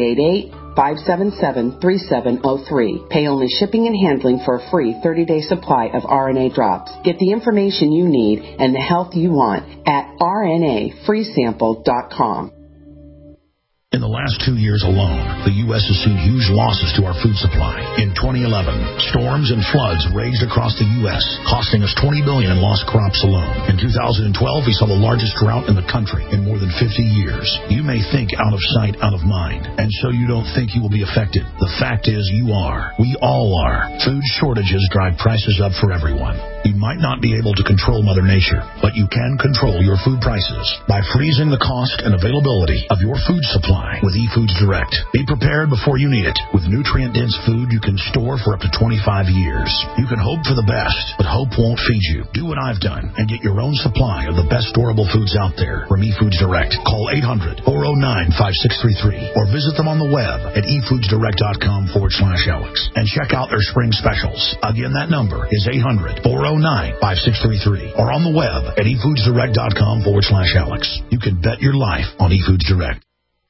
888-577-3703. Pay only shipping and handling for a free 30-day supply of RNA drops. Get the information you need and the health you want at rnafreesample.com. In the last 2 years alone, the U.S. has seen huge losses to our food supply. In 2011, storms and floods raged across the U.S., costing us $20 billion in lost crops alone. In 2012, we saw the largest drought in the country in more than 50 years. You may think out of sight, out of mind, and so you don't think you will be affected. The fact is you are. We all are. Food shortages drive prices up for everyone. You might not be able to control Mother Nature, but you can control your food prices by freezing the cost and availability of your food supply with eFoods Direct. Be prepared before you need it. With nutrient-dense food you can store for up to 25 years. You can hope for the best, but hope won't feed you. Do what I've done and get your own supply of the best storable foods out there from eFoods Direct. Call 800-409-5633 or visit them on the web at efoodsdirect.com/Alex and check out their spring specials. Again, that number is 800-409-5633 or on the web at efoodsdirect.com/Alex. You can bet your life on eFoods Direct.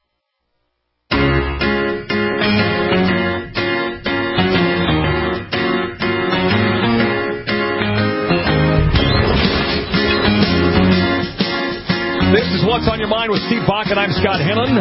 This is What's on Your Mind with Steve Bach, and I'm Scott Hennon.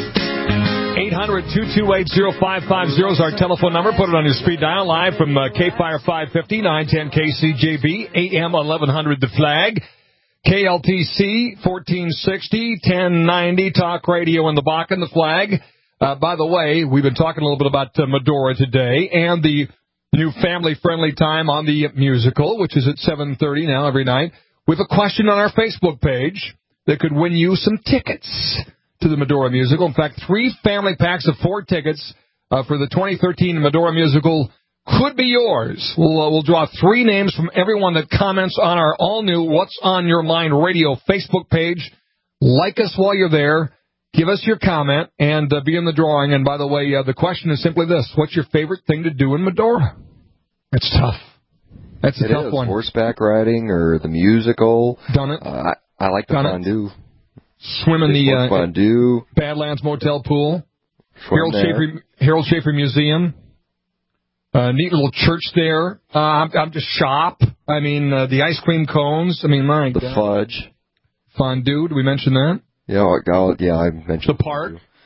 800-228-0550 is our telephone number. Put it on your speed dial live from KFire 550, 910 KCJB, AM 1100 The Flag, KLTC 1460, 1090 Talk Radio in the Bakken, The Flag. By the way, we've been talking a little bit about Medora today and the new family-friendly time on the musical, which is at 7:30 now every night. We have a question on our Facebook page that could win you some tickets to the Medora musical. In fact, 3 family packs of 4 tickets for the 2013 Medora musical could be yours. We'll draw 3 names from everyone that comments on our all-new What's on Your Mind radio Facebook page. Like us while you're there. Give us your comment and be in the drawing. And by the way, the question is simply this. What's your favorite thing to do in Medora? It's tough. That's a tough one. Horseback riding or the musical. Done it. I like the fondue. Swim in the fondue. Badlands Motel pool. Harold Schaefer Museum. Neat little church there. I'm just shop. I mean, the ice cream cones. I mean, my God. The fudge. Fondue. Did we mention that? Yeah, I mentioned the park.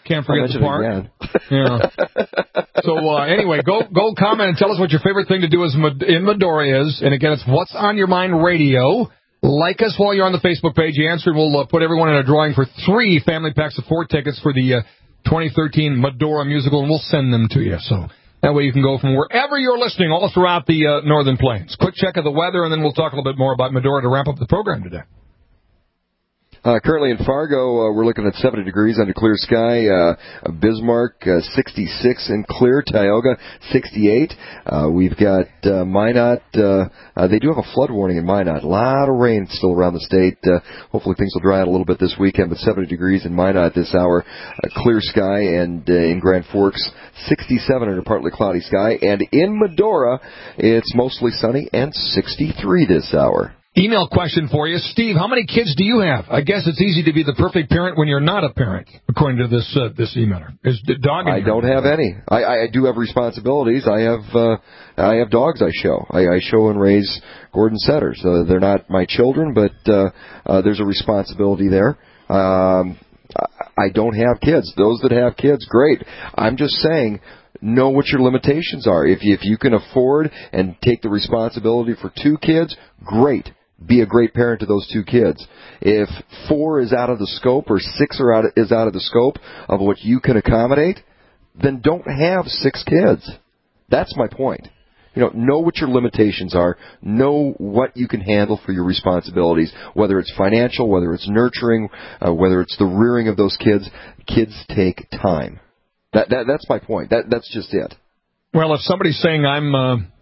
can't forget the park. Yeah. So anyway, go comment and tell us what your favorite thing to do in Medora is. And again, it's What's on Your Mind Radio. Like us while you're on the Facebook page. You answer, and we'll put everyone in a drawing for 3 family packs of 4 tickets for the 2013 Medora musical, and we'll send them to you. So that way you can go from wherever you're listening all throughout the Northern Plains. Quick check of the weather, and then we'll talk a little bit more about Medora to wrap up the program today. Currently in Fargo, we're looking at 70 degrees under clear sky. Bismarck, 66 and clear. Tioga, 68. We've got Minot. They do have a flood warning in Minot. A lot of rain still around the state. Hopefully things will dry out a little bit this weekend, but 70 degrees in Minot this hour. Clear sky, and in Grand Forks, 67 under partly cloudy sky. And in Medora, it's mostly sunny and 63 this hour. Email question for you. Steve, how many kids do you have? I guess it's easy to be the perfect parent when you're not a parent, according to this emailer. Is the dog in I don't have any. I do have responsibilities. I have dogs I show. I show and raise Gordon setters. They're not my children, but there's a responsibility there. I don't have kids. Those that have kids, great. I'm just saying, know what your limitations are. If you can afford and take the responsibility for 2 kids, great. Be a great parent to those 2 kids. If 4 is out of the scope or 6 is out of the scope of what you can accommodate, then don't have 6 kids. That's my point. Know what your limitations are. Know what you can handle for your responsibilities, whether it's financial, whether it's nurturing, whether it's the rearing of those kids. Kids take time. That's my point. That's just it. Well, if somebody's saying I'm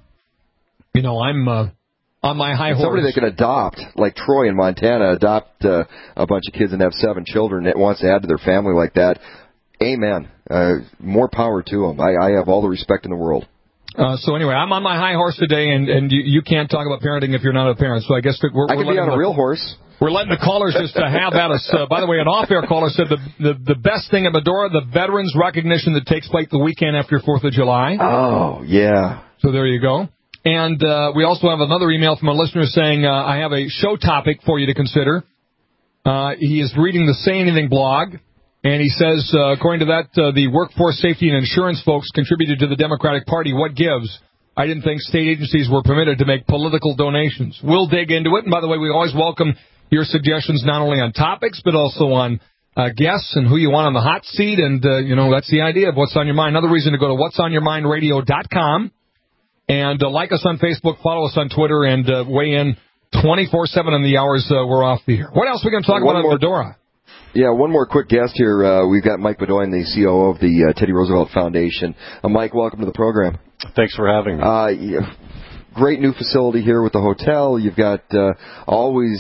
on my high horse. Somebody that can adopt, like Troy in Montana, adopt a bunch of kids and have 7 children that wants to add to their family like that, amen. More power to them. I have all the respect in the world. So anyway, I'm on my high horse today, and you can't talk about parenting if you're not a parent. So I guess I can be on a real horse. We're letting the callers just have at us. By the way, an off-air caller said the best thing at Medora, the veterans recognition that takes place the weekend after 4th of July. Oh, yeah. So there you go. And we also have another email from a listener saying, I have a show topic for you to consider. He is reading the Say Anything blog, and he says, according to that, the workforce safety and insurance folks contributed to the Democratic Party. What gives? I didn't think state agencies were permitted to make political donations. We'll dig into it. And by the way, we always welcome your suggestions not only on topics, but also on guests and who you want on the hot seat. And, that's the idea of What's on Your Mind. Another reason to go to whatsonyourmindradio.com. And like us on Facebook, follow us on Twitter, and weigh in 24/7 in the hours we're off the air. What else are we going to talk about on Medora? Yeah, one more quick guest here. We've got Mike Bedoin, the COO of the Teddy Roosevelt Foundation. Mike, welcome to the program. Thanks for having me. Great new facility here with the hotel. You've got always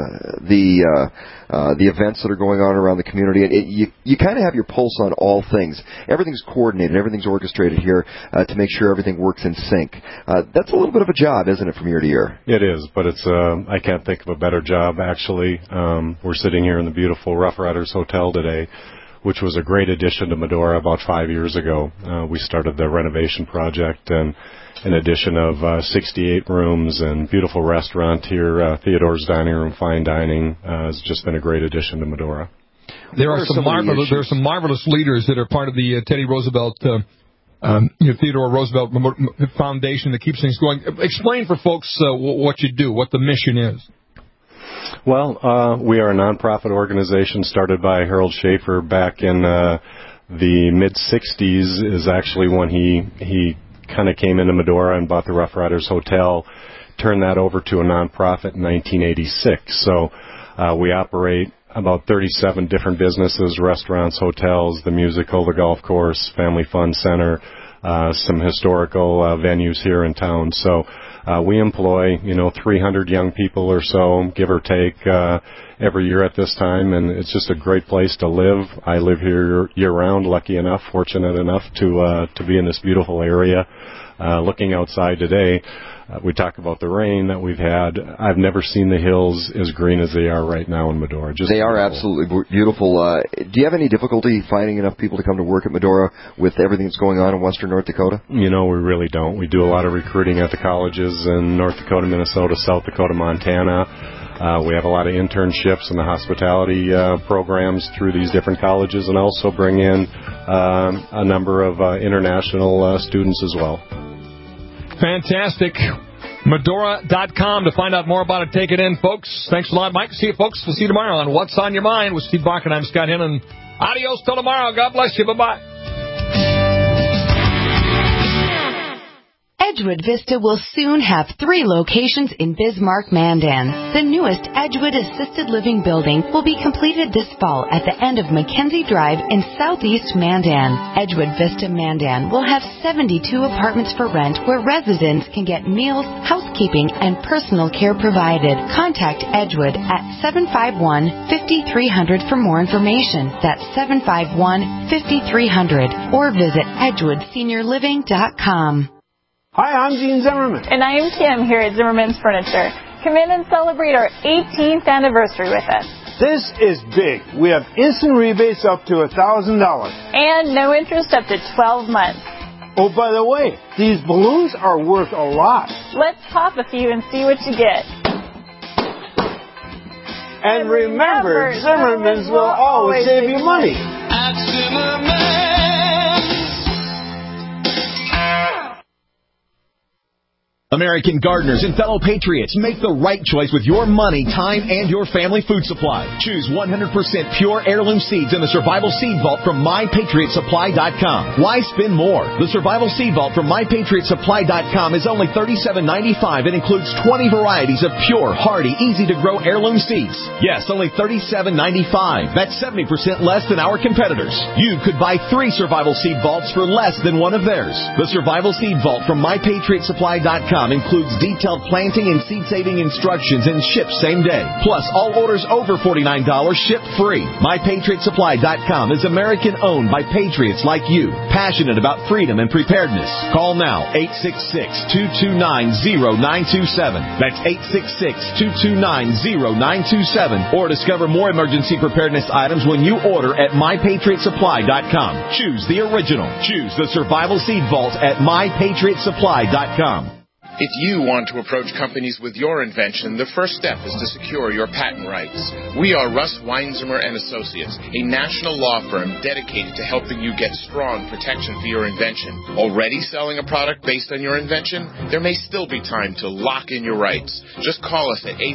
the events that are going on around the community. And you kind of have your pulse on all things. Everything's coordinated. Everything's orchestrated here to make sure everything works in sync. That's a little bit of a job, isn't it, from year to year? It is, but it's I can't think of a better job, actually. We're sitting here in the beautiful Rough Riders Hotel today, which was a great addition to Medora about 5 years ago. We started the renovation project, and an addition of 68 rooms and beautiful restaurant here, Theodore's Dining Room, fine dining. Has just been a great addition to Medora. There are some marvelous leaders that are part of the Teddy Roosevelt, Theodore Roosevelt Foundation that keeps things going. Explain for folks what you do, what the mission is. Well, we are a nonprofit organization started by Harold Schaefer back in the mid-'60s. Is actually when he kind of came into Medora and bought the Rough Riders Hotel, turned that over to a nonprofit in 1986. So we operate about 37 different businesses, restaurants, hotels, the musical, the golf course, family fun center, some historical venues here in town. So we employ, 300 young people or so, give or take, every year at this time, and it's just a great place to live. I live here year-round, lucky enough, fortunate enough to be in this beautiful area. Looking outside today, we talk about the rain that we've had. I've never seen the hills as green as they are right now in Medora. They are absolutely beautiful. Do you have any difficulty finding enough people to come to work at Medora with everything that's going on in western North Dakota? We really don't. We do a lot of recruiting at the colleges in North Dakota, Minnesota, South Dakota, Montana. We have a lot of internships in the hospitality programs through these different colleges, and also bring in a number of international students as well. Fantastic. Medora.com to find out more about it. Take it in, folks. Thanks a lot, Mike. See you, folks. We'll see you tomorrow on What's on Your Mind with Steve Bach, and I'm Scott Hennon. Adios till tomorrow. God bless you. Bye-bye. Edgewood Vista will soon have 3 locations in Bismarck, Mandan. The newest Edgewood Assisted Living building will be completed this fall at the end of Mackenzie Drive in southeast Mandan. Edgewood Vista, Mandan will have 72 apartments for rent where residents can get meals, housekeeping, and personal care provided. Contact Edgewood at 751-5300 for more information. That's 751-5300, or visit edgewoodSeniorLiving.com. Hi, I'm Gene Zimmerman. And I am Kim here at Zimmerman's Furniture. Come in and celebrate our 18th anniversary with us. This is big. We have instant rebates up to $1,000. And no interest up to 12 months. Oh, by the way, these balloons are worth a lot. Let's pop a few and see what you get. And remember, Zimmerman's will always save you money. At Zimmerman's. American gardeners and fellow patriots, make the right choice with your money, time, and your family food supply. Choose 100% pure heirloom seeds in the Survival Seed Vault from MyPatriotSupply.com. Why spend more? The Survival Seed Vault from MyPatriotSupply.com is only $37.95 and includes 20 varieties of pure, hardy, easy-to-grow heirloom seeds. Yes, only $37.95. That's 70% less than our competitors. You could buy 3 Survival Seed Vaults for less than one of theirs. The Survival Seed Vault from MyPatriotSupply.com includes detailed planting and seed-saving instructions and ships same day. Plus, all orders over $49 ship free. MyPatriotSupply.com is American-owned by patriots like you, passionate about freedom and preparedness. Call now, 866-229-0927. That's 866-229-0927. Or discover more emergency preparedness items when you order at MyPatriotSupply.com. Choose the original. Choose the Survival Seed Vault at MyPatriotSupply.com. If you want to approach companies with your invention, the first step is to secure your patent rights. We are Russ Weinzimmer & Associates, a national law firm dedicated to helping you get strong protection for your invention. Already selling a product based on your invention? There may still be time to lock in your rights. Just call us at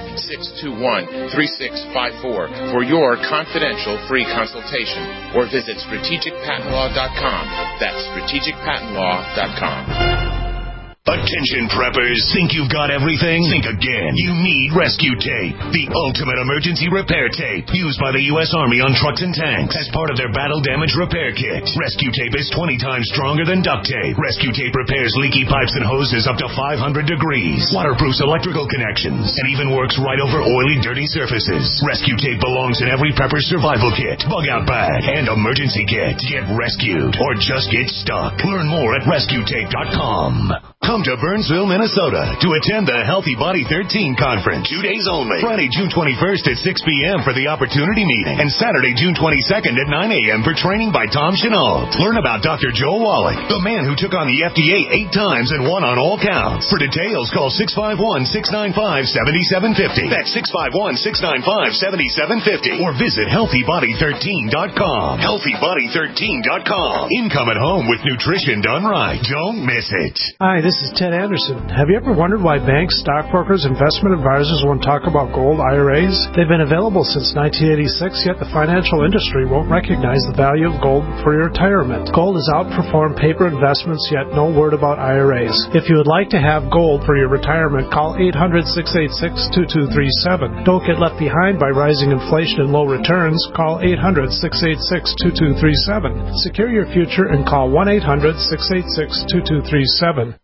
800-621-3654 for your confidential free consultation, or visit strategicpatentlaw.com. That's strategicpatentlaw.com. Attention preppers, think you've got everything? Think again. You need Rescue Tape, the ultimate emergency repair tape used by the U.S. Army on trucks and tanks as part of their battle damage repair kit. Rescue Tape is 20 times stronger than duct tape. Rescue Tape repairs leaky pipes and hoses up to 500 degrees, waterproofs electrical connections, and even works right over oily, dirty surfaces. Rescue Tape belongs in every prepper's survival kit, bug-out bag, and emergency kit. Get rescued or just get stuck. Learn more at rescuetape.com. Come to Burnsville, Minnesota to attend the Healthy Body 13 Conference. 2 days only. Friday, June 21st at 6 p.m. for the Opportunity Meeting. And Saturday, June 22nd at 9 a.m. for training by Tom Chenault. Learn about Dr. Joe Wallach, the man who took on the FDA 8 times and won on all counts. For details, call 651-695-7750. That's 651-695-7750. Or visit HealthyBody13.com. HealthyBody13.com. Income at home with nutrition done right. Don't miss it. Hi, this is Ted Anderson. Have you ever wondered why banks, stockbrokers, investment advisors won't talk about gold IRAs? They've been available since 1986, yet the financial industry won't recognize the value of gold for your retirement. Gold has outperformed paper investments, yet no word about IRAs. If you would like to have gold for your retirement, call 800-686-2237. Don't get left behind by rising inflation and low returns. Call 800-686-2237. Secure your future and call 1-800-686-2237.